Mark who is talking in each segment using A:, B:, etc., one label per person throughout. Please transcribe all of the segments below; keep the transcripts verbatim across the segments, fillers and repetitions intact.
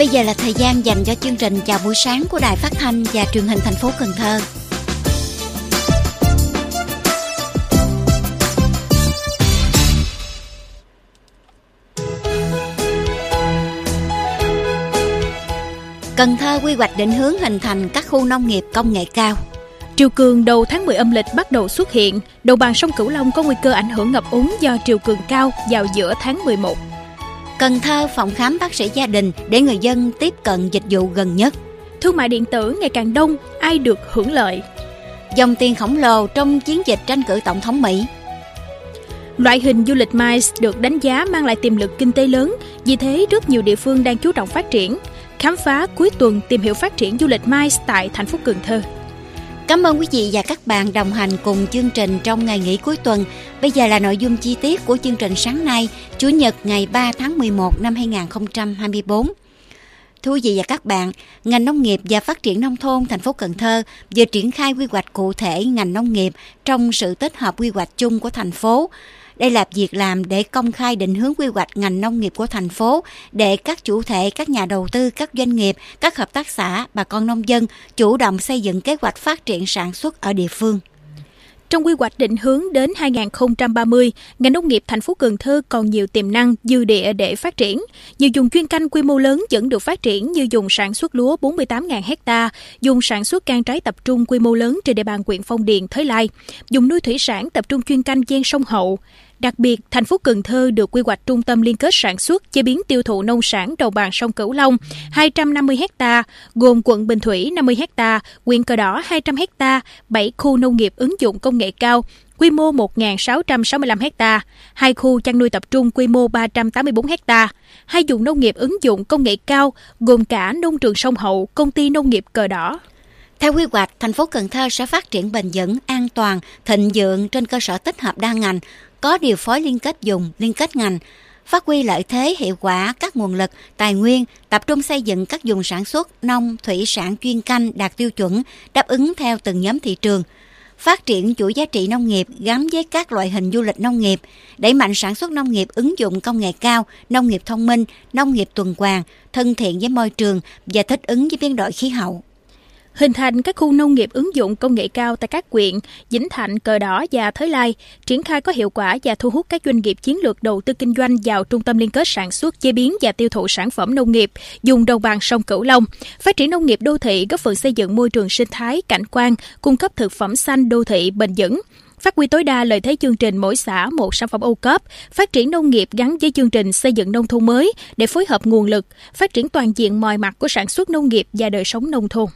A: giờ là thời gian dành cho chương trình chào buổi sáng của Đài Phát thanh và Truyền hình thành phố Cần Thơ. Cần Thơ quy hoạch định hướng hình thành các khu nông nghiệp công nghệ cao.
B: Triều cường đầu tháng mười âm lịch bắt đầu xuất hiện, đồng bằng sông Cửu Long có nguy cơ ảnh hưởng ngập úng do triều cường cao vào giữa tháng mười một.
A: Cần Thơ phòng khám bác sĩ gia đình để người dân tiếp cận dịch vụ gần nhất.
B: Thương mại điện tử ngày càng đông, ai được hưởng lợi?
A: Dòng tiền khổng lồ trong chiến dịch tranh cử tổng thống Mỹ.
B: Loại hình du lịch MICE được đánh giá mang lại tiềm lực kinh tế lớn, vì thế rất nhiều địa phương đang chú trọng phát triển. Khám phá cuối tuần tìm hiểu phát triển du lịch MICE tại thành phố Cần Thơ.
A: Cảm ơn quý vị và các bạn đồng hành cùng chương trình trong ngày nghỉ cuối tuần. Bây giờ là nội dung chi tiết của chương trình sáng nay, Chủ nhật ngày ba tháng mười một năm hai nghìn không trăm hai mươi tư. Thưa quý vị và các bạn, ngành nông nghiệp và phát triển nông thôn thành phố Cần Thơ vừa triển khai quy hoạch cụ thể ngành nông nghiệp trong sự tích hợp quy hoạch chung của thành phố. Đây là việc làm để công khai định hướng quy hoạch ngành nông nghiệp của thành phố để các chủ thể, các nhà đầu tư, các doanh nghiệp, các hợp tác xã, bà con nông dân chủ động xây dựng kế hoạch phát triển sản xuất ở địa phương.
B: Trong quy hoạch định hướng đến hai nghìn không trăm ba mươi, ngành nông nghiệp thành phố Cần Thơ còn nhiều tiềm năng, dư địa để phát triển. Nhiều vùng chuyên canh quy mô lớn vẫn được phát triển như vùng sản xuất lúa bốn mươi tám nghìn ha, vùng sản xuất can trái tập trung quy mô lớn trên địa bàn huyện Phong Điền, Thới Lai, vùng nuôi thủy sản tập trung chuyên canh ven sông Hậu. Đặc biệt, thành phố Cần Thơ được quy hoạch trung tâm liên kết sản xuất, chế biến tiêu thụ nông sản đồng bằng sông Cửu Long hai trăm năm mươi ha, gồm quận Bình Thủy năm mươi ha, huyện Cờ Đỏ hai trăm ha, bảy khu nông nghiệp ứng dụng công nghệ cao, quy mô một nghìn sáu trăm sáu mươi lăm ha, hai khu chăn nuôi tập trung quy mô ba trăm tám mươi tư ha, hai vùng nông nghiệp ứng dụng công nghệ cao, gồm cả nông trường sông Hậu, công ty nông nghiệp Cờ Đỏ.
A: Theo quy hoạch, thành phố Cần Thơ sẽ phát triển bền vững, an toàn, thịnh vượng trên cơ sở tích hợp đa ngành, có điều phối liên kết vùng, liên kết ngành, phát huy lợi thế hiệu quả các nguồn lực, tài nguyên, tập trung xây dựng các vùng sản xuất nông, thủy sản chuyên canh đạt tiêu chuẩn, đáp ứng theo từng nhóm thị trường, phát triển chuỗi giá trị nông nghiệp gắn với các loại hình du lịch nông nghiệp, đẩy mạnh sản xuất nông nghiệp ứng dụng công nghệ cao, nông nghiệp thông minh, nông nghiệp tuần hoàn, thân thiện với môi trường và thích ứng với biến đổi khí hậu.
B: Hình thành các khu nông nghiệp ứng dụng công nghệ cao tại các huyện Vĩnh Thạnh, Cờ Đỏ và Thới Lai, triển khai có hiệu quả và thu hút các doanh nghiệp chiến lược đầu tư kinh doanh vào trung tâm liên kết sản xuất, chế biến và tiêu thụ sản phẩm nông nghiệp vùng đồng bằng sông Cửu Long, phát triển nông nghiệp đô thị góp phần xây dựng môi trường sinh thái, cảnh quan, cung cấp thực phẩm xanh đô thị bền vững. Phát huy tối đa lợi thế chương trình mỗi xã một sản phẩm ô cốp, phát triển nông nghiệp gắn với chương trình xây dựng nông thôn mới để phối hợp nguồn lực, phát triển toàn diện mọi mặt của sản xuất nông nghiệp và đời sống nông thôn.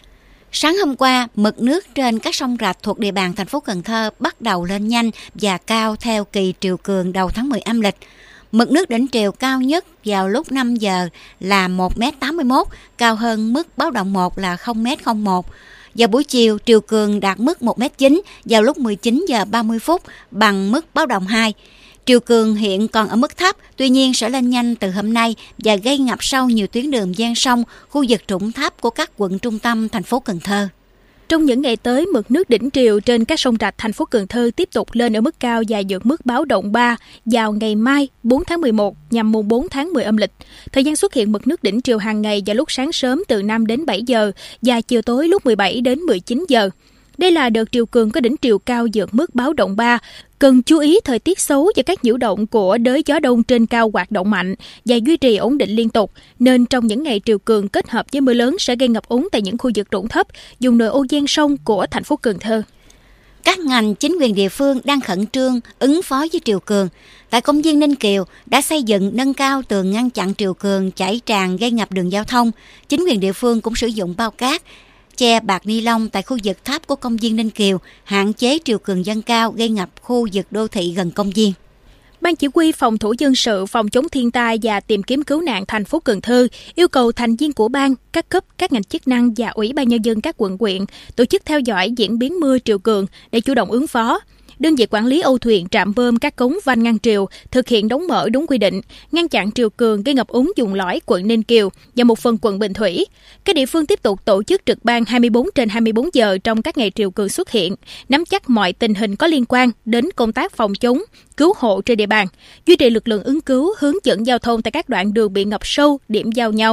A: Sáng hôm qua, mực nước trên các sông rạch thuộc địa bàn thành phố Cần Thơ bắt đầu lên nhanh và cao theo kỳ triều cường đầu tháng mười âm lịch. Mực nước đỉnh triều cao nhất vào lúc năm giờ là một mét tám mươi mốt, cao hơn mức báo động một là không mét không một. Vào buổi chiều, triều cường đạt mức một mét chín vào lúc mười chín giờ ba mươi phút bằng mức báo động hai. Triều cường hiện còn ở mức thấp, tuy nhiên sẽ lên nhanh từ hôm nay và gây ngập sâu nhiều tuyến đường ven sông, khu vực trũng thấp của các quận trung tâm thành phố Cần Thơ.
B: Trong những ngày tới, mực nước đỉnh triều trên các sông rạch thành phố Cần Thơ tiếp tục lên ở mức cao và vượt mức báo động ba vào ngày mai bốn tháng mười một nhằm mùng bốn tháng mười âm lịch. Thời gian xuất hiện mực nước đỉnh triều hàng ngày vào lúc sáng sớm từ năm đến bảy giờ và chiều tối lúc mười bảy đến mười chín giờ. Đây là đợt triều cường có đỉnh triều cao vượt mức báo động ba. Cần chú ý thời tiết xấu và các nhiễu động của đới gió đông trên cao hoạt động mạnh và duy trì ổn định liên tục, nên trong những ngày triều cường kết hợp với mưa lớn sẽ gây ngập úng tại những khu vực trũng thấp, vùng nội ô ven sông của thành phố Cần Thơ.
A: Các ngành chính quyền địa phương đang khẩn trương ứng phó với triều cường. Tại công viên Ninh Kiều đã xây dựng nâng cao tường ngăn chặn triều cường chảy tràn gây ngập đường giao thông. Chính quyền địa phương cũng sử dụng bao cát, che bạt ni lông tại khu vực thấp của công viên Ninh Kiều, hạn chế triều cường dâng cao gây ngập khu vực đô thị gần công viên.
B: Ban chỉ huy phòng thủ dân sự phòng chống thiên tai và tìm kiếm cứu nạn thành phố Cần Thơ yêu cầu thành viên của ban, các cấp, các ngành chức năng và ủy ban nhân dân các quận huyện tổ chức theo dõi diễn biến mưa triều cường để chủ động ứng phó. Đơn vị quản lý âu thuyền, trạm bơm, các cống van ngăn triều thực hiện đóng mở đúng quy định, ngăn chặn triều cường gây ngập úng vùng lõi quận Ninh Kiều và một phần quận Bình Thủy. Các địa phương tiếp tục tổ chức trực ban hai mươi bốn trên hai mươi bốn giờ trong các ngày triều cường xuất hiện, nắm chắc mọi tình hình có liên quan đến công tác phòng chống, cứu hộ trên địa bàn, duy trì lực lượng ứng cứu, hướng dẫn giao thông tại các đoạn đường bị ngập sâu, điểm giao nhau.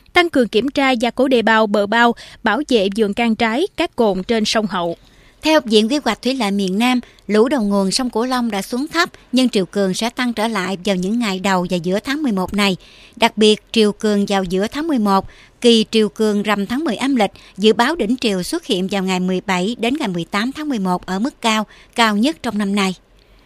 B: tăng cường kiểm tra gia cố đê bao, bờ bao, bảo vệ vườn can trái, các cồn trên sông Hậu.
A: Theo Viện Quy hoạch Thủy lợi miền Nam, lũ đầu nguồn sông Cửu Long đã xuống thấp, nhưng triều cường sẽ tăng trở lại vào những ngày đầu và giữa tháng mười một này. Đặc biệt, triều cường vào giữa tháng mười một, kỳ triều cường rằm tháng mười âm lịch, dự báo đỉnh triều xuất hiện vào ngày mười bảy đến ngày mười tám tháng mười một ở mức cao, cao nhất trong năm nay.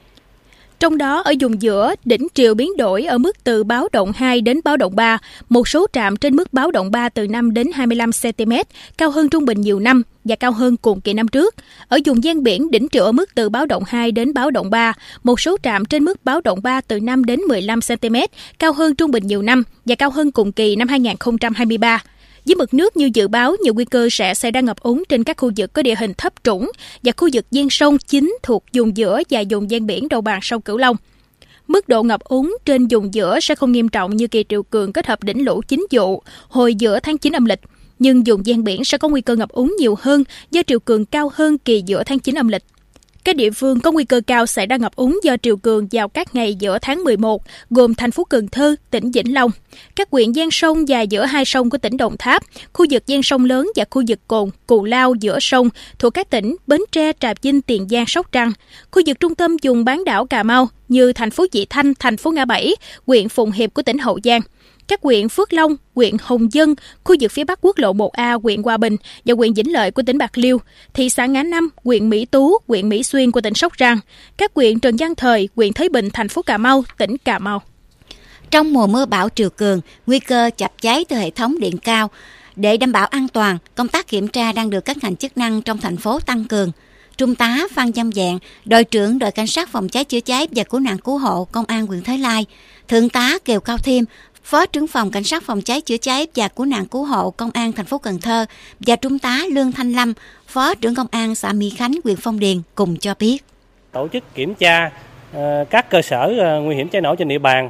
B: Trong đó, ở vùng giữa, đỉnh triều biến đổi ở mức từ báo động hai đến báo động ba, một số trạm trên mức báo động ba từ năm đến hai mươi lăm xăng-ti-mét, cao hơn trung bình nhiều năm và cao hơn cùng kỳ năm trước. Ở vùng ven biển, đỉnh triều ở mức từ báo động hai đến báo động ba, một số trạm trên mức báo động ba từ năm đến mười lăm xăng-ti-mét, cao hơn trung bình nhiều năm và cao hơn cùng kỳ năm hai không hai ba. Với mực nước như dự báo, nhiều nguy cơ sẽ xảy ra ngập úng trên các khu vực có địa hình thấp trũng và khu vực ven sông chính thuộc vùng giữa và vùng ven biển đầu bằng sông Cửu Long. Mức độ ngập úng trên vùng giữa sẽ không nghiêm trọng như kỳ triều cường kết hợp đỉnh lũ chính vụ hồi giữa tháng chín âm lịch, nhưng vùng ven biển sẽ có nguy cơ ngập úng nhiều hơn do triều cường cao hơn kỳ giữa tháng chín âm lịch. Các địa phương có nguy cơ cao xảy ra ngập úng do triều cường vào các ngày giữa tháng mười một, gồm thành phố Cần Thơ, tỉnh Vĩnh Long, các huyện ven sông và giữa hai sông của tỉnh Đồng Tháp, khu vực ven sông lớn và khu vực cồn, Cù Lao giữa sông thuộc các tỉnh Bến Tre, Trà Vinh, Tiền Giang, Sóc Trăng, khu vực trung tâm vùng bán đảo Cà Mau như thành phố Vị Thanh, thành phố Ngã Bảy, huyện Phụng Hiệp của tỉnh Hậu Giang, các huyện Phước Long, huyện Hồng Dân, khu vực phía Bắc quốc lộ một A, huyện Hòa Bình và huyện Vĩnh Lợi của tỉnh Bạc Liêu, thị xã Ngã Năm, huyện Mỹ Tú, huyện Mỹ Xuyên của tỉnh Sóc Trăng, các huyện Trần Văn Thời, huyện Thới Bình, thành phố Cà Mau, tỉnh Cà Mau.
A: Trong mùa mưa bão triều cường, nguy cơ chập cháy từ hệ thống điện cao. Để đảm bảo an toàn, công tác kiểm tra đang được các ngành chức năng trong thành phố tăng cường. Trung tá Phan Văn Dạng, đội trưởng đội cảnh sát phòng cháy chữa cháy và cứu nạn cứu hộ công an huyện Thới Lai, thượng tá Kiều Cao Thiêm, phó trưởng phòng cảnh sát phòng cháy chữa cháy và cứu nạn cứu hộ công an thành phố Cần Thơ và trung tá Lương Thanh Lâm, phó trưởng công an xã Mỹ Khánh, huyện Phong Điền cùng cho biết.
C: Tổ chức kiểm tra uh, các cơ sở uh, nguy hiểm cháy nổ trên địa bàn.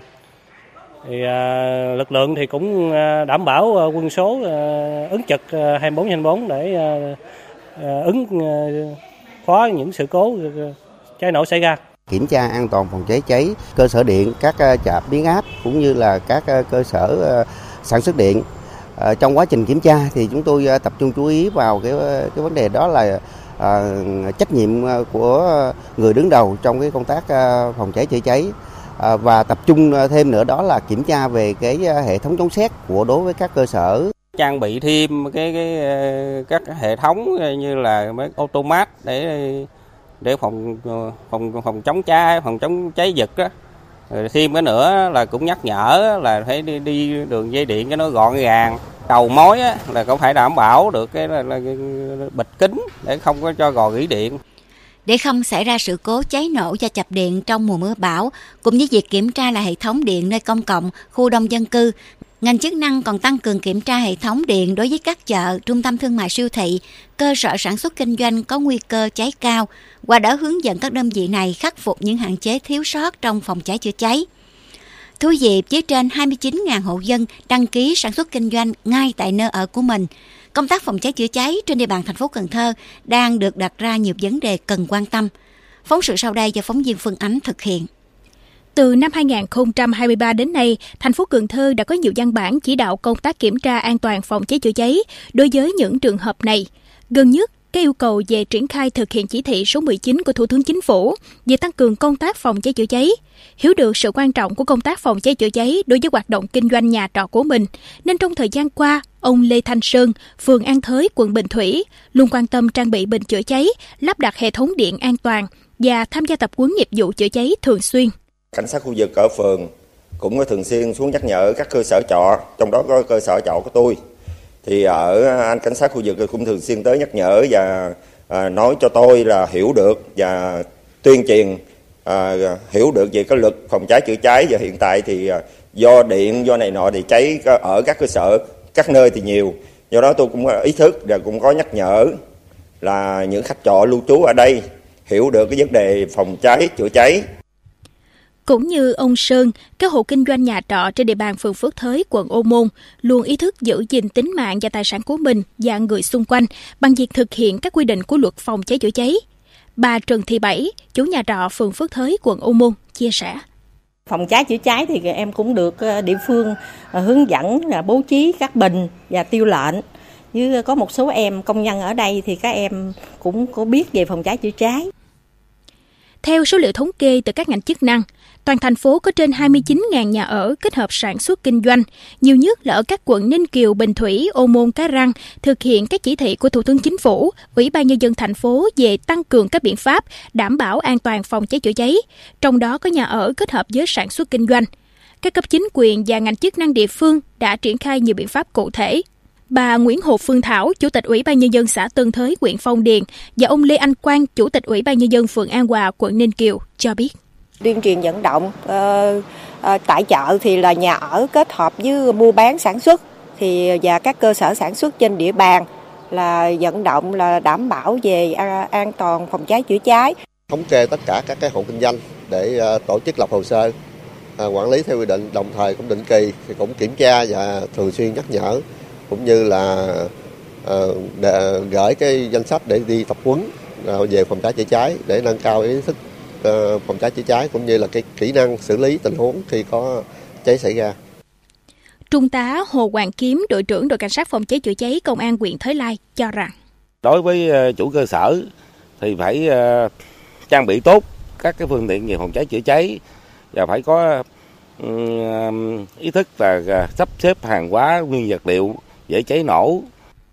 C: Thì uh, lực lượng thì cũng uh, đảm bảo uh, quân số uh, ứng trực uh, hai mươi bốn trên hai mươi bốn để uh, uh, ứng uh, phó những sự cố uh, cháy nổ xảy ra.
D: Kiểm tra an toàn phòng cháy cháy cơ sở điện, các trạm biến áp cũng như là các cơ sở sản xuất điện. Trong quá trình kiểm tra thì chúng tôi tập trung chú ý vào cái cái vấn đề đó là à, trách nhiệm của người đứng đầu trong cái công tác phòng cháy chữa cháy à, và tập trung thêm nữa đó là kiểm tra về cái hệ thống chống sét của đối với các cơ sở.
E: Trang bị thêm cái cái các hệ thống như là mấy automat để để phòng phòng phòng chống cháy, phòng chống cháy giật á. Rồi thêm cái nữa là cũng nhắc nhở là phải đi, đi đường dây điện cho nó gọn gàng. Đầu mối á là cũng phải đảm bảo được cái là, là, cái bịch kính để không có cho gò rỉ điện.
A: Để không xảy ra sự cố cháy nổ và chập điện trong mùa mưa bão, cùng với việc kiểm tra lại hệ thống điện nơi công cộng, khu đông dân cư, ngành chức năng còn tăng cường kiểm tra hệ thống điện đối với các chợ, trung tâm thương mại, siêu thị, cơ sở sản xuất kinh doanh có nguy cơ cháy cao, qua đó hướng dẫn các đơn vị này khắc phục những hạn chế thiếu sót trong phòng cháy chữa cháy. Thú vị, với trên hai mươi chín nghìn hộ dân đăng ký sản xuất kinh doanh ngay tại nơi ở của mình, công tác phòng cháy chữa cháy trên địa bàn thành phố Cần Thơ đang được đặt ra nhiều vấn đề cần quan tâm. Phóng sự sau đây do phóng viên Phương Ánh thực hiện.
B: Từ năm hai không hai ba đến nay, thành phố Cần Thơ đã có nhiều văn bản chỉ đạo công tác kiểm tra an toàn phòng cháy chữa cháy đối với những trường hợp này. Gần nhất, các yêu cầu về triển khai thực hiện chỉ thị số mười chín của Thủ tướng Chính phủ về tăng cường công tác phòng cháy chữa cháy. Hiểu được sự quan trọng của công tác phòng cháy chữa cháy đối với hoạt động kinh doanh nhà trọ của mình, nên trong thời gian qua, ông Lê Thanh Sơn, phường An Thới, quận Bình Thủy, luôn quan tâm trang bị bình chữa cháy, lắp đặt hệ thống điện an toàn và tham gia tập huấn nghiệp vụ chữa cháy thường xuyên.
F: Cảnh sát khu vực ở phường cũng có thường xuyên xuống nhắc nhở các cơ sở trọ, trong đó có cơ sở trọ của tôi. Thì ở anh cảnh sát khu vực cũng thường xuyên tới nhắc nhở và à, nói cho tôi là hiểu được và tuyên truyền à, hiểu được về cái luật phòng cháy chữa cháy. Và hiện tại thì à, do điện, do này nọ thì cháy ở các cơ sở, các nơi thì nhiều. Do đó tôi cũng ý thức và cũng có nhắc nhở là những khách trọ lưu trú ở đây hiểu được cái vấn đề phòng cháy chữa cháy.
B: Cũng như ông Sơn, các hộ kinh doanh nhà trọ trên địa bàn phường Phước Thới, quận Ô Môn luôn ý thức giữ gìn tính mạng và tài sản của mình và người xung quanh bằng việc thực hiện các quy định của luật phòng cháy chữa cháy. Bà Trần Thị Bảy, chủ nhà trọ phường Phước Thới, quận Ô Môn chia sẻ.
G: Phòng cháy chữa cháy thì em cũng được địa phương hướng dẫn là bố trí các bình và tiêu lệnh. Với có một số em công nhân ở đây thì các em cũng có biết về phòng cháy chữa cháy.
B: Theo số liệu thống kê từ các ngành chức năng, toàn thành phố có trên hai mươi chín nghìn nhà ở kết hợp sản xuất kinh doanh, nhiều nhất là ở các quận Ninh Kiều, Bình Thủy, Ô Môn, Cái Răng, thực hiện các chỉ thị của Thủ tướng Chính phủ, Ủy ban Nhân dân thành phố về tăng cường các biện pháp đảm bảo an toàn phòng cháy chữa cháy, trong đó có nhà ở kết hợp với sản xuất kinh doanh. Các cấp chính quyền và ngành chức năng địa phương đã triển khai nhiều biện pháp cụ thể. Bà Nguyễn Hồ Phương Thảo, Chủ tịch Ủy ban Nhân dân xã Tân Thới, huyện Phong Điền và ông Lê Anh Quang, Chủ tịch Ủy ban Nhân dân phường An Hòa, quận Ninh Kiều cho biết.
G: Tuyên truyền vận động uh, uh, tại chợ thì là nhà ở kết hợp với mua bán sản xuất thì và các cơ sở sản xuất trên địa bàn là vận động là đảm bảo về an toàn phòng cháy chữa cháy.
H: Thống kê tất cả các cái hộ kinh doanh để uh, tổ chức lập hồ sơ, uh, quản lý theo quy định, đồng thời cũng định kỳ thì cũng kiểm tra và thường xuyên nhắc nhở, cũng như là uh, để gửi cái danh sách để đi tập huấn uh, về phòng cháy chữa cháy để nâng cao ý thức uh, phòng cháy chữa cháy cũng như là cái kỹ năng xử lý tình huống khi có cháy xảy ra.
B: Trung tá Hồ Hoàng Kiếm, đội trưởng đội cảnh sát phòng cháy chữa cháy công an huyện Thới Lai cho rằng
I: đối với chủ cơ sở thì phải uh, trang bị tốt các cái phương tiện về phòng cháy chữa cháy và phải có um, ý thức là uh, sắp xếp hàng hóa nguyên vật liệu dễ cháy nổ.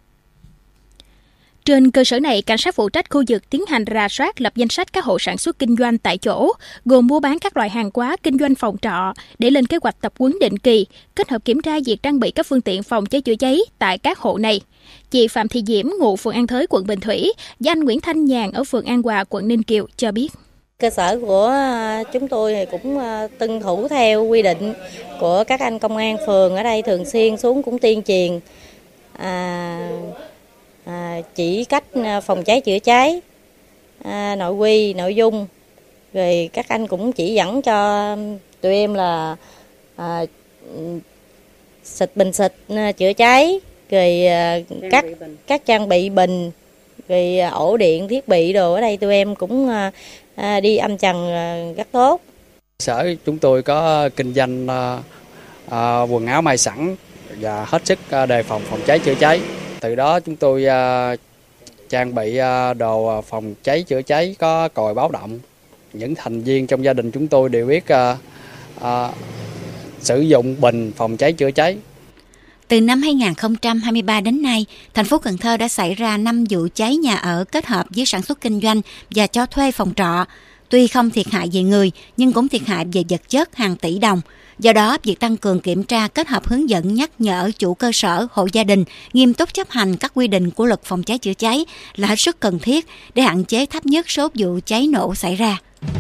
B: Trên cơ sở này, cảnh sát phụ trách khu vực tiến hành rà soát, lập danh sách các hộ sản xuất kinh doanh tại chỗ, gồm mua bán các loại hàng hóa kinh doanh phòng trọ để lên kế hoạch tập huấn định kỳ, kết hợp kiểm tra việc trang bị các phương tiện phòng cháy chữa cháy tại các hộ này. Chị Phạm Thị Diễm, ngụ phường An Thới, quận Bình Thủy, và anh Nguyễn Thanh Nhàn ở phường An Hòa, quận Ninh Kiều cho biết.
J: Cơ sở của chúng tôi thì cũng tuân thủ theo quy định của các anh công an phường ở đây, thường xuyên xuống cũng tuyên truyền à, à, chỉ cách phòng cháy chữa cháy, à, nội quy, nội dung. Rồi các anh cũng chỉ dẫn cho tụi em là à, xịt bình xịt chữa cháy, rồi à, các các trang bị bình, rồi ổ điện, thiết bị đồ ở đây tụi em cũng à, À, đi âm trần rất tốt.
K: Sở chúng tôi có kinh doanh à, à, quần áo may sẵn và hết sức à, đề phòng phòng cháy chữa cháy. Từ đó chúng tôi à, trang bị à, đồ phòng cháy chữa cháy có còi báo động. Những thành viên trong gia đình chúng tôi đều biết à, à, sử dụng bình phòng cháy chữa cháy.
A: Từ năm hai không hai ba đến nay, thành phố Cần Thơ đã xảy ra năm vụ cháy nhà ở kết hợp với sản xuất kinh doanh và cho thuê phòng trọ. Tuy không thiệt hại về người, nhưng cũng thiệt hại về vật chất hàng tỷ đồng. Do đó, việc tăng cường kiểm tra kết hợp hướng dẫn nhắc nhở chủ cơ sở, hộ gia đình nghiêm túc chấp hành các quy định của luật phòng cháy chữa cháy là hết sức cần thiết để hạn chế thấp nhất số vụ cháy nổ xảy ra.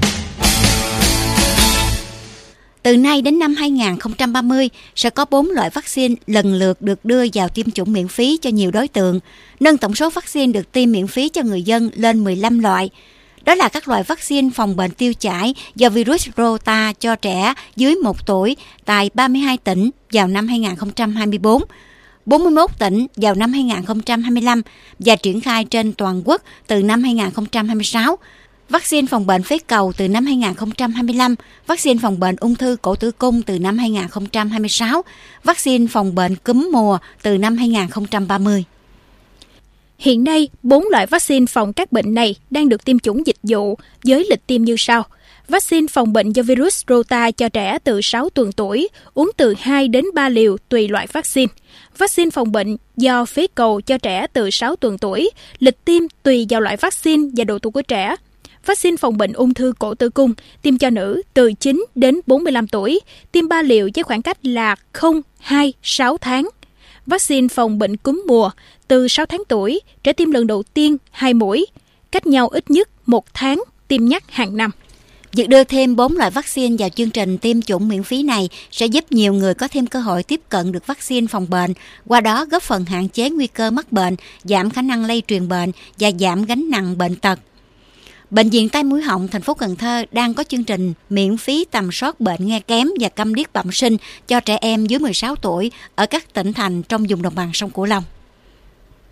A: Từ nay đến năm hai không ba mươi, sẽ có bốn loại vaccine lần lượt được đưa vào tiêm chủng miễn phí cho nhiều đối tượng, nâng tổng số vaccine được tiêm miễn phí cho người dân lên mười lăm loại. Đó là các loại vaccine phòng bệnh tiêu chảy do virus Rota cho trẻ dưới một tuổi tại ba mươi hai tỉnh vào năm hai không hai tư, bốn mươi mốt tỉnh vào năm hai không hai lăm và triển khai trên toàn quốc từ năm hai không hai sáu. Vaccine phòng bệnh phế cầu từ năm hai không hai lăm, vaccine phòng bệnh ung thư cổ tử cung từ năm hai không hai sáu, vaccine phòng bệnh cúm mùa từ năm hai không ba mươi.
B: Hiện nay, bốn loại vaccine phòng các bệnh này đang được tiêm chủng dịch vụ với lịch tiêm như sau. Vaccine phòng bệnh do virus Rota cho trẻ từ sáu tuần tuổi, uống từ hai đến ba liều tùy loại vaccine. Vaccine phòng bệnh do phế cầu cho trẻ từ sáu tuần tuổi, lịch tiêm tùy vào loại vaccine và độ tuổi của trẻ. Vaccine phòng bệnh ung thư cổ tử cung tiêm cho nữ từ chín đến bốn mươi lăm tuổi, tiêm ba liều với khoảng cách là không, hai, sáu tháng. Vaccine phòng bệnh cúm mùa từ sáu tháng tuổi, trẻ tiêm lần đầu tiên hai mũi, cách nhau ít nhất một tháng, tiêm nhắc hàng năm.
A: Việc đưa thêm bốn loại vaccine vào chương trình tiêm chủng miễn phí này sẽ giúp nhiều người có thêm cơ hội tiếp cận được vaccine phòng bệnh, qua đó góp phần hạn chế nguy cơ mắc bệnh, giảm khả năng lây truyền bệnh và giảm gánh nặng bệnh tật. Bệnh viện Tai Mũi Họng thành phố Cần Thơ đang có chương trình miễn phí tầm soát bệnh nghe kém và câm điếc bẩm sinh cho trẻ em dưới mười sáu tuổi ở các tỉnh thành trong vùng đồng bằng sông Cửu Long.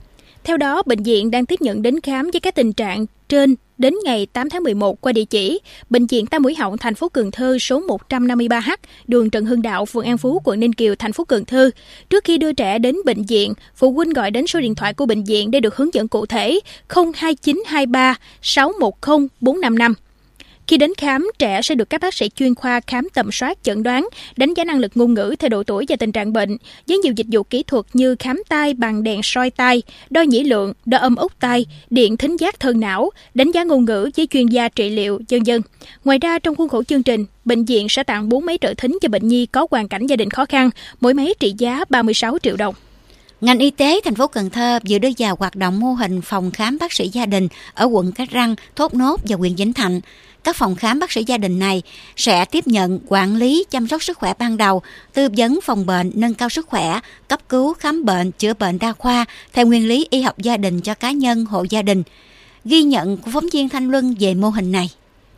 B: Theo đó, bệnh viện đang tiếp nhận đến khám với các tình trạng trên đến ngày tám tháng mười một qua địa chỉ Bệnh viện Tai Mũi Họng thành phố Cần Thơ số một trăm năm mươi ba H, đường Trần Hưng Đạo, phường An Phú, quận Ninh Kiều, thành phố Cần Thơ. Trước khi đưa trẻ đến bệnh viện, phụ huynh gọi đến số điện thoại của bệnh viện để được hướng dẫn cụ thể không hai chín hai ba sáu một không bốn năm năm. Khi đến khám, trẻ sẽ được các bác sĩ chuyên khoa khám tầm soát, chẩn đoán, đánh giá năng lực ngôn ngữ theo độ tuổi và tình trạng bệnh, với nhiều dịch vụ kỹ thuật như khám tai bằng đèn soi tai, đo nhĩ lượng, đo âm ốc tai, điện thính giác thân não, đánh giá ngôn ngữ với chuyên gia trị liệu, vân vân. Ngoài ra, trong khuôn khổ chương trình, bệnh viện sẽ tặng bốn máy trợ thính cho bệnh nhi có hoàn cảnh gia đình khó khăn, mỗi máy trị giá ba mươi sáu triệu đồng.
A: Ngành y tế thành phố Cần Thơ vừa đưa vào hoạt động mô hình phòng khám bác sĩ gia đình ở quận Cái Răng, Thốt Nốt và huyện Vĩnh Thạnh. Các phòng khám bác sĩ gia đình này sẽ tiếp nhận, quản lý, chăm sóc sức khỏe ban đầu, tư vấn phòng bệnh, nâng cao sức khỏe, cấp cứu, khám bệnh, chữa bệnh đa khoa theo nguyên lý y học gia đình cho cá nhân, hộ gia đình. Ghi nhận của phóng viên Thanh Luân về mô hình này.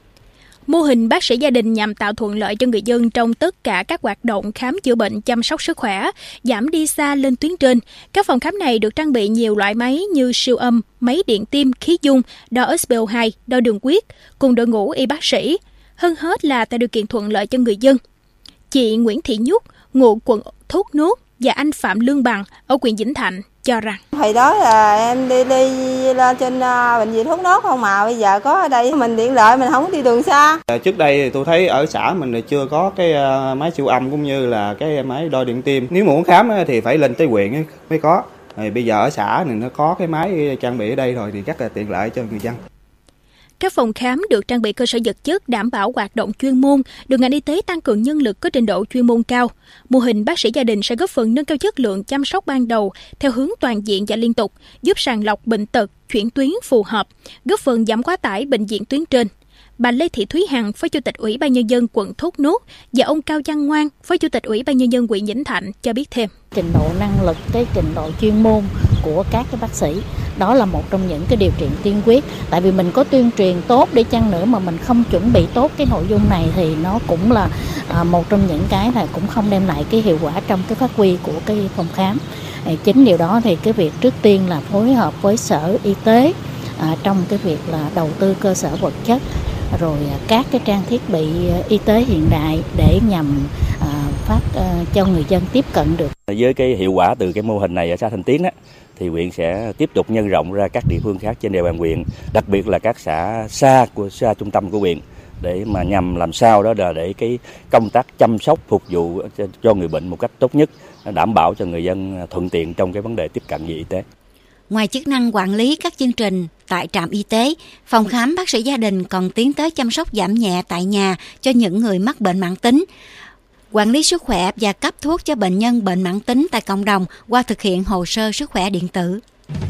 B: Mô hình bác sĩ gia đình nhằm tạo thuận lợi cho người dân trong tất cả các hoạt động khám chữa bệnh, chăm sóc sức khỏe, giảm đi xa lên tuyến trên. Các phòng khám này được trang bị nhiều loại máy như siêu âm, máy điện tim, khí dung, đo ét pê o hai, đo đường huyết, cùng đội ngũ y bác sĩ. Hơn hết là tạo điều kiện thuận lợi cho người dân. Chị Nguyễn Thị Nhúc, ngụ quận Thốt Nốt và anh Phạm Lương Bằng ở huyện Vĩnh Thạnh cho rằng
L: hồi đó là em đi đi lên trên uh, bệnh viện Thốt Nốt không, mà bây giờ có ở đây mình tiện lợi, mình không đi đường xa.
M: Trước đây thì tôi thấy ở xã mình thì chưa có cái uh, máy siêu âm cũng như là cái máy đo điện tim. Nếu mà muốn khám thì phải lên tới huyện mới có. Thì bây giờ ở xã thì nó có cái máy trang bị ở đây rồi thì rất là tiện lợi cho người dân.
B: Các phòng khám được trang bị cơ sở vật chất đảm bảo hoạt động chuyên môn, được ngành y tế tăng cường nhân lực có trình độ chuyên môn cao. Mô hình bác sĩ gia đình sẽ góp phần nâng cao chất lượng chăm sóc ban đầu theo hướng toàn diện và liên tục, giúp sàng lọc bệnh tật, chuyển tuyến phù hợp, góp phần giảm quá tải bệnh viện tuyến trên. Bà Lê Thị Thúy Hằng, Phó Chủ tịch Ủy ban Nhân dân quận Thốt Nốt và ông Cao Văn Ngoan, Phó Chủ tịch Ủy ban Nhân dân huyện Vĩnh Thạnh cho biết thêm.
N: Trình độ năng lực, cái trình độ chuyên môn của các cái bác sĩ, đó là một trong những cái điều kiện tiên quyết. Tại vì mình có tuyên truyền tốt đi chăng nữa mà mình không chuẩn bị tốt cái nội dung này thì nó cũng là à, một trong những cái là cũng không đem lại cái hiệu quả trong cái phát huy của cái phòng khám. À, chính điều đó thì cái việc trước tiên là phối hợp với Sở Y tế à, trong cái việc là đầu tư cơ sở vật chất, rồi các cái trang thiết bị y tế hiện đại để nhằm à, phát à, cho người dân tiếp cận được.
O: Với cái hiệu quả từ cái mô hình này ở xã Thanh Tiến á, thì huyện sẽ tiếp tục nhân rộng ra các địa phương khác trên địa bàn huyện, đặc biệt là các xã xa của xa trung tâm của huyện, để mà nhằm làm sao đó là để cái công tác chăm sóc phục vụ cho người bệnh một cách tốt nhất, đảm bảo cho người dân thuận tiện trong cái vấn đề tiếp cận về y tế.
A: Ngoài chức năng quản lý các chương trình tại trạm y tế, phòng khám bác sĩ gia đình còn tiến tới chăm sóc giảm nhẹ tại nhà cho những người mắc bệnh mãn tính, quản lý sức khỏe và cấp thuốc cho bệnh nhân bệnh mãn tính tại cộng đồng qua thực hiện hồ sơ sức khỏe điện tử.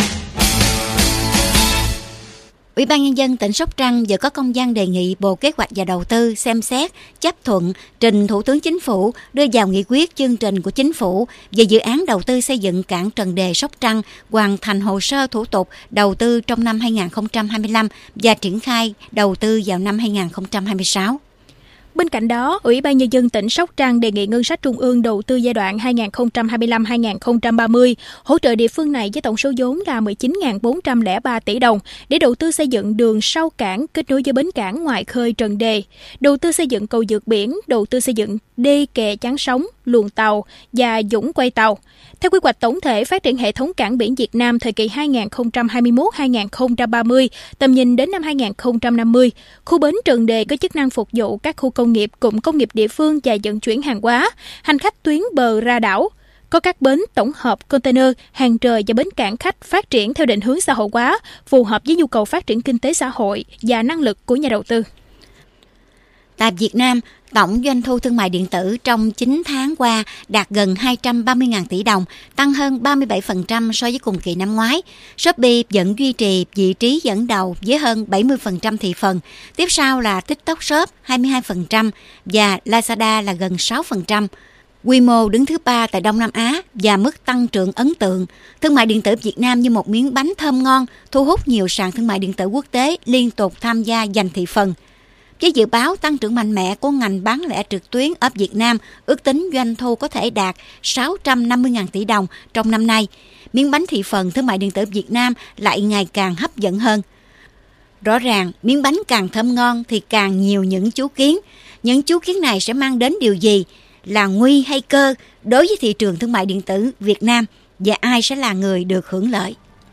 A: Ủy ban Nhân dân tỉnh Sóc Trăng vừa có công văn đề nghị Bộ Kế hoạch và Đầu tư xem xét, chấp thuận, trình Thủ tướng Chính phủ đưa vào nghị quyết chương trình của Chính phủ về dự án đầu tư xây dựng cảng Trần Đề Sóc Trăng hoàn thành hồ sơ thủ tục đầu tư trong năm hai nghìn không trăm hai mươi lăm và triển khai đầu tư vào năm hai nghìn không trăm hai mươi sáu.
B: Bên cạnh đó, Ủy ban Nhân dân tỉnh Sóc Trăng đề nghị ngân sách trung ương đầu tư giai đoạn hai nghìn không trăm hai mươi lăm đến hai nghìn không trăm ba mươi, hỗ trợ địa phương này với tổng số vốn là mười chín nghìn bốn trăm lẻ ba tỷ đồng để đầu tư xây dựng đường sau cảng kết nối với bến cảng ngoài khơi Trần Đề, đầu tư xây dựng cầu vượt biển, đầu tư xây dựng đê kè chắn sóng, luồng tàu và dũng quay tàu. Theo quy hoạch tổng thể phát triển hệ thống cảng biển Việt Nam thời kỳ hai nghìn không trăm hai mươi mốt đến hai nghìn không trăm ba mươi, tầm nhìn đến năm hai nghìn không trăm năm mươi, khu bến Trần Đề có chức năng phục vụ các khu công nghiệp, cụm công nghiệp địa phương và vận chuyển hàng hóa, hành khách tuyến bờ ra đảo. Có các bến tổng hợp container, hàng trời và bến cảng khách phát triển theo định hướng xã hội hóa, phù hợp với nhu cầu phát triển kinh tế xã hội và năng lực của nhà đầu tư.
A: Tại Việt Nam, tổng doanh thu thương mại điện tử trong chín tháng qua đạt gần hai trăm ba mươi nghìn tỷ đồng, tăng hơn ba mươi bảy phần trăm so với cùng kỳ năm ngoái. Shopee vẫn duy trì vị trí dẫn đầu với hơn bảy mươi phần trăm thị phần. Tiếp sau là TikTok Shop hai mươi hai phần trăm và Lazada là gần sáu phần trăm. Quy mô đứng thứ ba tại Đông Nam Á và mức tăng trưởng ấn tượng. Thương mại điện tử Việt Nam như một miếng bánh thơm ngon, thu hút nhiều sàn thương mại điện tử quốc tế liên tục tham gia giành thị phần. Với dự báo tăng trưởng mạnh mẽ của ngành bán lẻ trực tuyến ở Việt Nam, ước tính doanh thu có thể đạt sáu trăm năm mươi nghìn tỷ đồng trong năm nay. Miếng bánh thị phần thương mại điện tử Việt Nam lại ngày càng hấp dẫn hơn. Rõ ràng, miếng bánh càng thơm ngon thì càng nhiều những chú kiến. Những chú kiến này sẽ mang đến điều gì? Là nguy hay cơ đối với thị trường thương mại điện tử Việt Nam, và ai sẽ là người được hưởng lợi?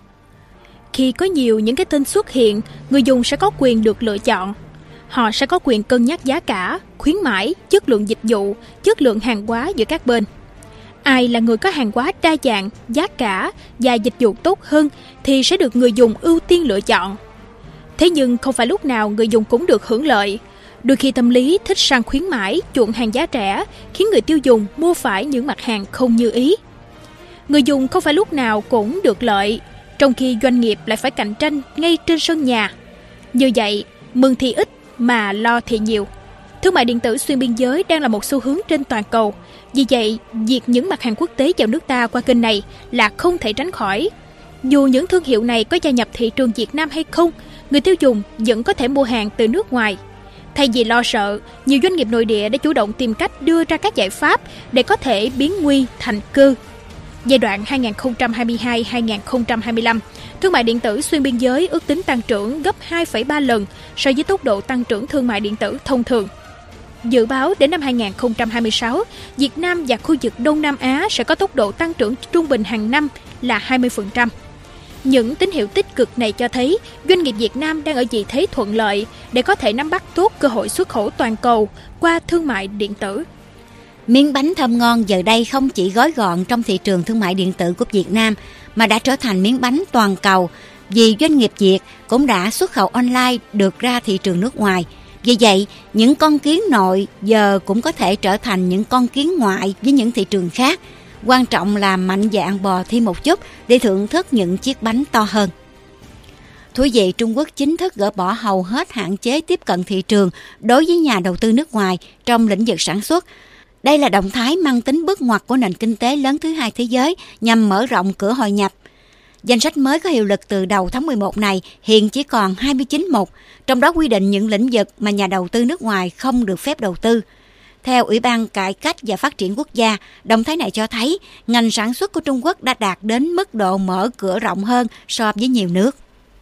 B: Khi có nhiều những cái tên xuất hiện, người dùng sẽ có quyền được lựa chọn. Họ sẽ có quyền cân nhắc giá cả, khuyến mãi, chất lượng dịch vụ, chất lượng hàng hóa giữa các bên. Ai là người có hàng hóa đa dạng, giá cả và dịch vụ tốt hơn thì sẽ được người dùng ưu tiên lựa chọn. Thế nhưng không phải lúc nào người dùng cũng được hưởng lợi. Đôi khi tâm lý thích săn khuyến mãi, chuộng hàng giá rẻ khiến người tiêu dùng mua phải những mặt hàng không như ý. Người dùng không phải lúc nào cũng được lợi, trong khi doanh nghiệp lại phải cạnh tranh ngay trên sân nhà. Như vậy, mừng thì ít mà lo thì nhiều. Thương mại điện tử xuyên biên giới đang là một xu hướng trên toàn cầu. Vì vậy, việc những mặt hàng quốc tế vào nước ta qua kênh này là không thể tránh khỏi. Dù những thương hiệu này có gia nhập thị trường Việt Nam hay không, người tiêu dùng vẫn có thể mua hàng từ nước ngoài. Thay vì lo sợ, nhiều doanh nghiệp nội địa đã chủ động tìm cách đưa ra các giải pháp để có thể biến nguy thành cơ. Giai đoạn hai nghìn không trăm hai mươi hai đến hai nghìn không trăm hai mươi lăm, thương mại điện tử xuyên biên giới ước tính tăng trưởng gấp hai phẩy ba lần so với tốc độ tăng trưởng thương mại điện tử thông thường. Dự báo đến năm hai nghìn không trăm hai mươi sáu, Việt Nam và khu vực Đông Nam Á sẽ có tốc độ tăng trưởng trung bình hàng năm là hai mươi phần trăm. Những tín hiệu tích cực này cho thấy doanh nghiệp Việt Nam đang ở vị thế thuận lợi để có thể nắm bắt tốt cơ hội xuất khẩu toàn cầu qua thương mại điện tử.
A: Miếng bánh thơm ngon giờ đây không chỉ gói gọn trong thị trường thương mại điện tử của Việt Nam mà đã trở thành miếng bánh toàn cầu, vì doanh nghiệp Việt cũng đã xuất khẩu online được ra thị trường nước ngoài. Vì vậy, những con kiến nội giờ cũng có thể trở thành những con kiến ngoại với những thị trường khác. Quan trọng là mạnh dạn bò thêm một chút để thưởng thức những chiếc bánh to hơn. Thú vị, Trung Quốc chính thức gỡ bỏ hầu hết hạn chế tiếp cận thị trường đối với nhà đầu tư nước ngoài trong lĩnh vực sản xuất. Đây là động thái mang tính bước ngoặt của nền kinh tế lớn thứ hai thế giới nhằm mở rộng cửa hội nhập. Danh sách mới có hiệu lực từ đầu tháng mười một này hiện chỉ còn hai mươi chín mục, trong đó quy định những lĩnh vực mà nhà đầu tư nước ngoài không được phép đầu tư. Theo Ủy ban Cải cách và Phát triển Quốc gia, động thái này cho thấy ngành sản xuất của Trung Quốc đã đạt đến mức độ mở cửa rộng hơn so với nhiều nước.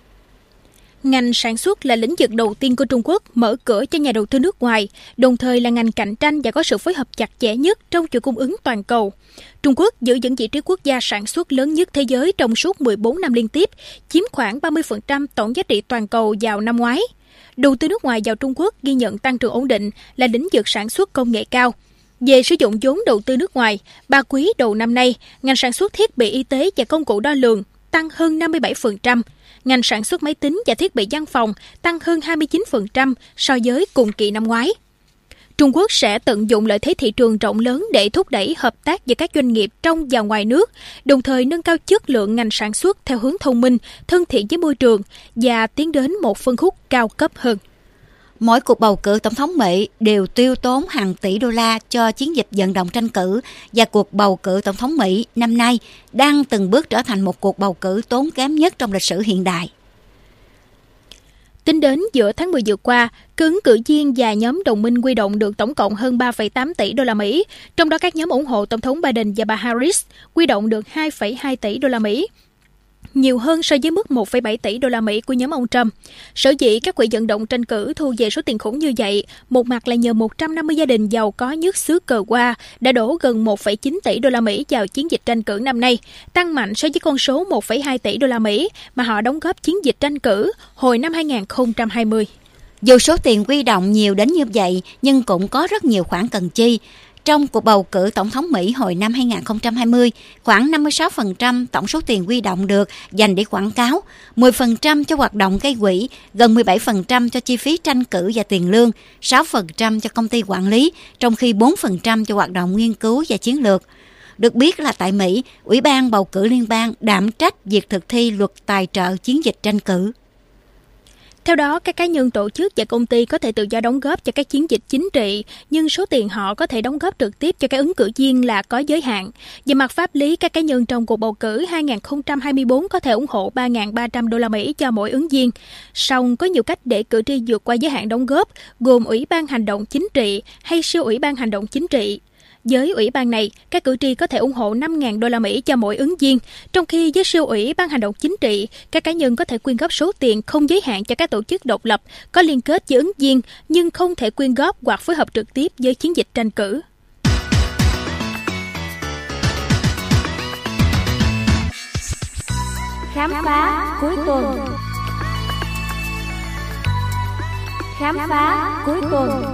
B: Ngành sản xuất là lĩnh vực đầu tiên của Trung Quốc mở cửa cho nhà đầu tư nước ngoài, đồng thời là ngành cạnh tranh và có sự phối hợp chặt chẽ nhất trong chuỗi cung ứng toàn cầu. Trung Quốc giữ vững vị trí quốc gia sản xuất lớn nhất thế giới trong suốt mười bốn năm liên tiếp, chiếm khoảng ba mươi phần trăm tổng giá trị toàn cầu vào năm ngoái. Đầu tư nước ngoài vào Trung Quốc ghi nhận tăng trưởng ổn định là lĩnh vực sản xuất công nghệ cao. Về sử dụng vốn đầu tư nước ngoài, ba quý đầu năm nay, ngành sản xuất thiết bị y tế và công cụ đo lường tăng hơn năm mươi bảy phần trăm, ngành sản xuất máy tính và thiết bị văn phòng tăng hơn hai mươi chín phần trăm so với cùng kỳ năm ngoái. Trung Quốc sẽ tận dụng lợi thế thị trường rộng lớn để thúc đẩy hợp tác giữa các doanh nghiệp trong và ngoài nước, đồng thời nâng cao chất lượng ngành sản xuất theo hướng thông minh, thân thiện với môi trường và tiến đến một phân khúc cao cấp hơn.
A: Mỗi cuộc bầu cử tổng thống Mỹ đều tiêu tốn hàng tỷ đô la cho chiến dịch vận động tranh cử, và cuộc bầu cử tổng thống Mỹ năm nay đang từng bước trở thành một cuộc bầu cử tốn kém nhất trong lịch sử hiện đại.
B: Tính đến giữa tháng mười vừa qua, ứng cử viên và nhóm đồng minh huy động được tổng cộng hơn ba phẩy tám tỷ đô la Mỹ, trong đó các nhóm ủng hộ Tổng thống Biden và bà Harris huy động được hai phẩy hai tỷ đô la Mỹ, nhiều hơn so với mức một phẩy bảy tỷ đô la Mỹ của nhóm ông Trump. Sở dĩ các quỹ vận động tranh cử thu về số tiền khủng như vậy, một mặt là nhờ một trăm năm mươi gia đình giàu có nhất xứ cờ hoa đã đổ gần một phẩy chín tỷ đô la Mỹ vào chiến dịch tranh cử năm nay, tăng mạnh so với con số một phẩy hai tỷ đô la Mỹ mà họ đóng góp chiến dịch tranh cử hồi năm hai nghìn không trăm hai mươi.
A: Dù số tiền huy động nhiều đến như vậy, nhưng cũng có rất nhiều khoản cần chi. Trong cuộc bầu cử tổng thống Mỹ hồi năm hai nghìn không trăm hai mươi, khoảng năm mươi sáu phần trăm tổng số tiền huy động được dành để quảng cáo, mười phần trăm cho hoạt động gây quỹ, gần mười bảy phần trăm cho chi phí tranh cử và tiền lương, sáu phần trăm cho công ty quản lý, trong khi bốn phần trăm cho hoạt động nghiên cứu và chiến lược. Được biết là tại Mỹ, Ủy ban bầu cử liên bang đảm trách việc thực thi luật tài trợ chiến dịch tranh cử.
B: Theo đó, các cá nhân, tổ chức và công ty có thể tự do đóng góp cho các chiến dịch chính trị, nhưng số tiền họ có thể đóng góp trực tiếp cho các ứng cử viên là có giới hạn. Về mặt pháp lý, các cá nhân trong cuộc bầu cử hai không hai tư có thể ủng hộ ba nghìn ba trăm đô la Mỹ cho mỗi ứng viên. Song có nhiều cách để cử tri vượt qua giới hạn đóng góp, gồm Ủy ban Hành động Chính trị hay siêu Ủy ban Hành động Chính trị. Với ủy ban này, các cử tri có thể ủng hộ năm nghìn đô la Mỹ cho mỗi ứng viên, trong khi với siêu Ủy ban Hành động Chính trị, các cá nhân có thể quyên góp số tiền không giới hạn cho các tổ chức độc lập có liên kết với ứng viên, nhưng không thể quyên góp hoặc phối hợp trực tiếp với chiến dịch tranh cử.
P: Khám phá cuối tuần. Khám phá cuối tuần.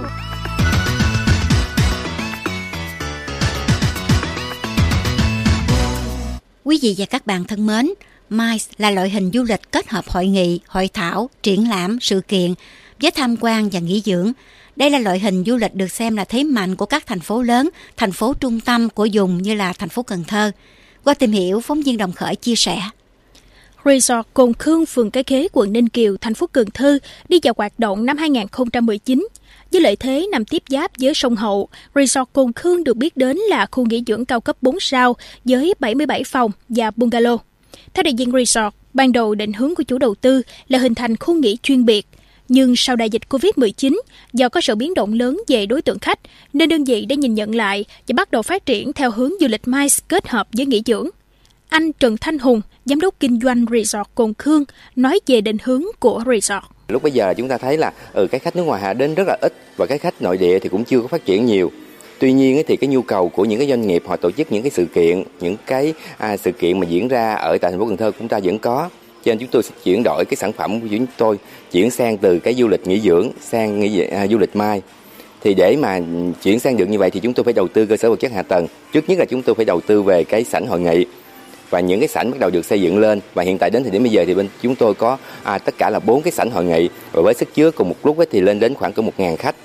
A: Quý vị và các bạn thân mến, MICE là loại hình du lịch kết hợp hội nghị, hội thảo, triển lãm, sự kiện với tham quan và nghỉ dưỡng. Đây là loại hình du lịch được xem là thế mạnh của các thành phố lớn, thành phố trung tâm của vùng như là thành phố Cần Thơ. Qua tìm hiểu, phóng viên Đồng Khởi chia sẻ.
B: Resort Cồn Khương, phường Cái Khế, quận Ninh Kiều, thành phố Cần Thơ đi vào hoạt động năm hai không một chín. Với lợi thế nằm tiếp giáp với sông Hậu, Resort Cồn Khương được biết đến là khu nghỉ dưỡng cao cấp bốn sao với bảy mươi bảy phòng và bungalow. Theo đại diện Resort, ban đầu định hướng của chủ đầu tư là hình thành khu nghỉ chuyên biệt. Nhưng sau đại dịch covid mười chín, do có sự biến động lớn về đối tượng khách, nên đơn vị đã nhìn nhận lại và bắt đầu phát triển theo hướng du lịch MICE kết hợp với nghỉ dưỡng. Anh Trần Thanh Hùng, giám đốc kinh doanh Resort Cồn Khương, nói về định hướng của Resort.
Q: Lúc bây giờ chúng ta thấy là ừ, cái khách nước ngoài họ đến rất là ít và cái khách nội địa thì cũng chưa có phát triển nhiều. Tuy nhiên thì cái nhu cầu của những cái doanh nghiệp họ tổ chức những cái sự kiện, những cái à, sự kiện mà diễn ra ở tại thành phố Cần Thơ chúng ta vẫn có. Cho nên chúng tôi sẽ chuyển đổi cái sản phẩm của chúng tôi chuyển sang từ cái du lịch nghỉ dưỡng sang nghỉ à, du lịch MICE. Thì để mà chuyển sang được như vậy thì chúng tôi phải đầu tư cơ sở vật chất hạ tầng. Trước nhất là chúng tôi phải đầu tư về cái sảnh hội nghị. Và những cái sảnh bắt đầu được xây dựng lên, và hiện tại đến thời điểm bây giờ thì bên chúng tôi có à, tất cả là bốn cái sảnh hội nghị, và với sức chứa cùng một lúc ấy thì lên đến khoảng cỡ một nghìn khách.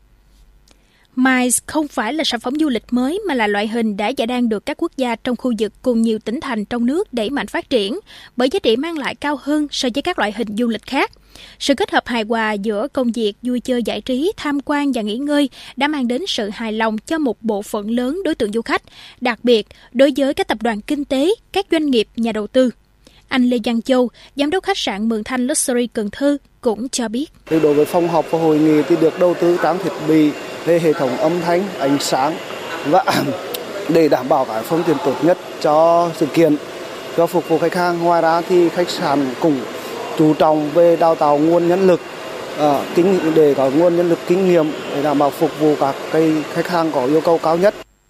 B: MICE không phải là sản phẩm du lịch mới mà là loại hình đã và đang được các quốc gia trong khu vực cùng nhiều tỉnh thành trong nước đẩy mạnh phát triển, bởi giá trị mang lại cao hơn so với các loại hình du lịch khác. Sự kết hợp hài hòa giữa công việc, vui chơi giải trí, tham quan và nghỉ ngơi đã mang đến sự hài lòng cho một bộ phận lớn đối tượng du khách, đặc biệt đối với các tập đoàn kinh tế, các doanh nghiệp, nhà đầu tư. Anh Lê Văn Châu, giám đốc khách sạn Mường Thanh Luxury Cần Thơ cũng cho biết.
R: Đối với phòng họp và hội nghị thì được đầu tư trang thiết bị về hệ thống âm thanh, ánh sáng và để đảm bảo các phương tiện tốt nhất cho sự kiện, cho phục vụ khách hàng. Ngoài ra thì khách sạn cũng chú trọng về đào tạo nguồn nhân lực à, để có nguồn nhân lực kinh nghiệm để đảm bảo phục vụ các cái khách hàng có yêu cầu cao nhất.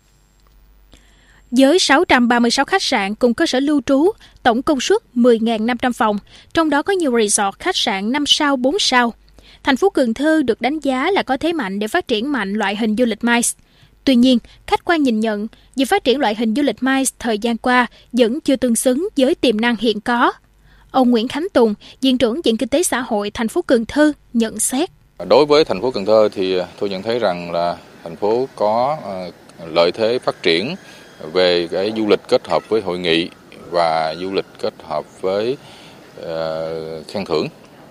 B: Với sáu trăm ba mươi sáu khách sạn cùng cơ sở lưu trú, tổng công suất mười nghìn năm trăm phòng, trong đó có nhiều resort khách sạn năm sao, bốn sao. Thành phố Cần Thơ được đánh giá là có thế mạnh để phát triển mạnh loại hình du lịch MICE. Tuy nhiên, khách quan nhìn nhận, việc phát triển loại hình du lịch MICE thời gian qua vẫn chưa tương xứng với tiềm năng hiện có. Ông Nguyễn Khánh Tùng, Viện trưởng Viện Kinh tế Xã hội thành phố Cần Thơ nhận xét.
S: Đối với thành phố Cần Thơ thì tôi nhận thấy rằng là thành phố có lợi thế phát triển về cái du lịch kết hợp với hội nghị và du lịch kết hợp với uh, khen thưởng.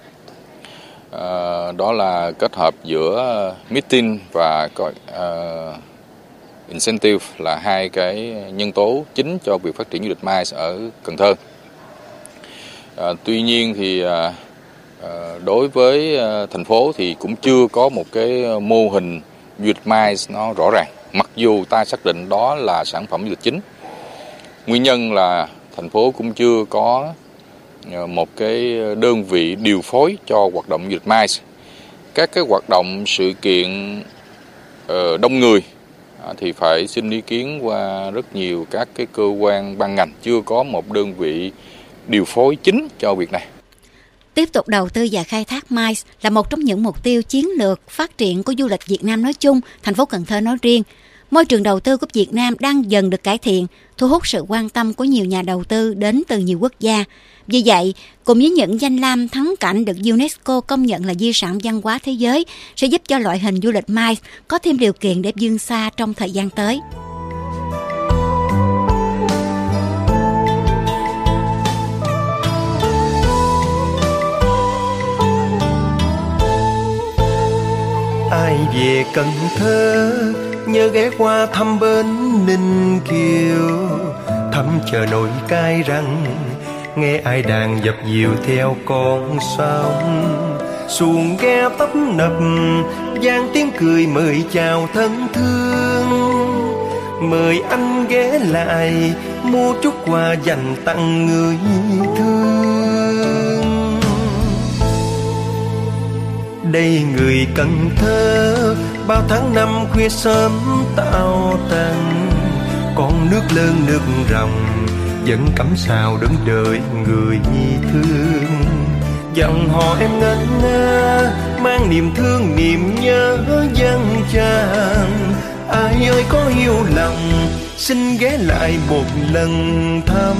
S: Uh, đó là kết hợp giữa meeting và uh, incentive là hai cái nhân tố chính cho việc phát triển du lịch MICE ở Cần Thơ. Uh, tuy nhiên thì uh, đối với uh, thành phố thì cũng chưa có một cái mô hình du lịch MICE nó rõ ràng. Mặc dù ta xác định đó là sản phẩm du lịch chính. Nguyên nhân là thành phố cũng chưa có một cái đơn vị điều phối cho hoạt động du lịch MICE. Các cái hoạt động sự kiện đông người thì phải xin ý kiến qua rất nhiều các cái cơ quan ban ngành, chưa có một đơn vị điều phối chính cho việc này.
A: Tiếp tục đầu tư và khai thác MICE là một trong những mục tiêu chiến lược phát triển của du lịch Việt Nam nói chung, thành phố Cần Thơ nói riêng. Môi trường đầu tư của Việt Nam đang dần được cải thiện, thu hút sự quan tâm của nhiều nhà đầu tư đến từ nhiều quốc gia. Vì vậy, cùng với những danh lam thắng cảnh được UNESCO công nhận là di sản văn hóa thế giới, sẽ giúp cho loại hình du lịch MICE có thêm điều kiện để vươn xa trong thời gian tới.
T: về Cần Thơ, nhớ ghé qua thăm bến Ninh Kiều, thăm chợ nổi Cái Răng, nghe ai đàn dập dìu theo con sông. Xuồng ghe tấp nập vang tiếng cười mời chào thân thương, mời anh ghé lại mua chút quà dành tặng người thương. Đây người Cần Thơ bao tháng năm khuya sớm tao tàn, con nước lớn nước ròng vẫn cắm sao đứng đợi người thương. Dòng họ em ngân nga mang niềm thương niềm nhớ dân tràn, ai ơi có hiếu lòng xin ghé lại một lần thăm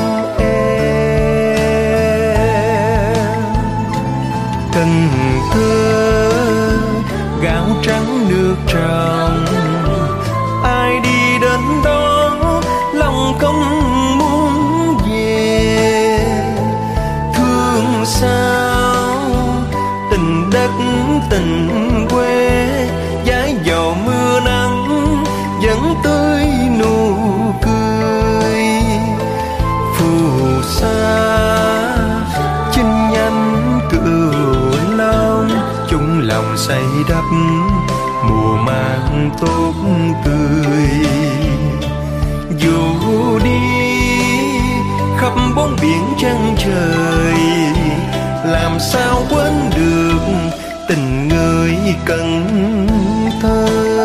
T: em. Cần Thơ gạo trắng nước trong, ai đi đến đó lòng không muốn về. Thương sao tình đất tình quê, dãi dầu mưa nắng vẫn tươi nụ cười. Phù sa chinh nhánh cửu long, chung lòng xây đắp mùa màng tốt tươi. Dù đi khắp bốn biển chân trời, làm sao quên được tình người Cần Thơ.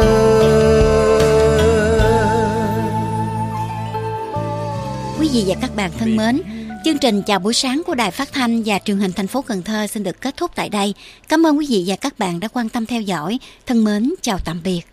A: Quý vị và các bạn thân mến, chương trình Chào buổi sáng của Đài Phát thanh và Truyền hình thành phố Cần Thơ xin được kết thúc tại đây. Cảm ơn quý vị và các bạn đã quan tâm theo dõi. Thân mến, chào tạm biệt.